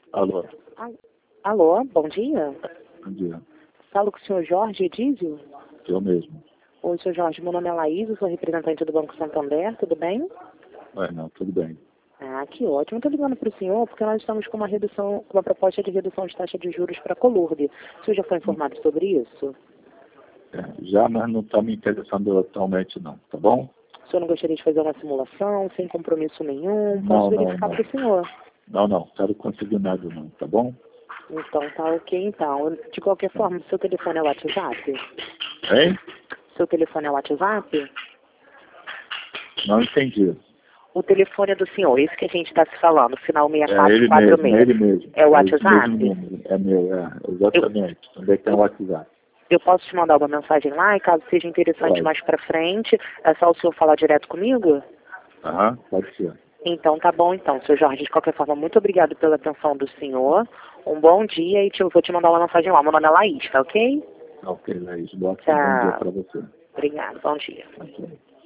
Alô, Alô, bom dia. bom dia. Falo com o senhor Jorge Edísio. Eu mesmo. Oi, senhor Jorge, meu nome é Laís, eu sou representante do Banco Santander, tudo bem? Não, tudo bem. Ah, que ótimo. Estou ligando para o senhor porque nós estamos com uma proposta de redução de taxa de juros para a Colurb. O senhor já foi informado sobre isso? Já, mas não está me interessando atualmente não, tá bom? O senhor não gostaria de fazer uma simulação, sem compromisso nenhum? Não, Posso não, verificar não. para o senhor. Não, quero conseguir nada não, tá bom? Então, tá ok, então. De qualquer forma, seu telefone é o WhatsApp? Hein? Seu telefone é o WhatsApp? Não entendi. O telefone é do senhor, esse que a gente está se falando, final Ele 6446. mesmo. É o É esse WhatsApp? mesmo número. É meu, exatamente. Também tem o WhatsApp. Eu posso te mandar uma mensagem lá e caso seja interessante Pode. mais pra frente, é só o senhor falar direto comigo? Aham, pode ser. Então tá bom então, seu Jorge. De qualquer forma, muito obrigado pela atenção do senhor. Um bom dia e vou te mandar uma mensagem lá. Meu nome é Laís, tá ok? Ok, Laís. Bom dia Tchau. para você. Obrigado, bom dia. Ok.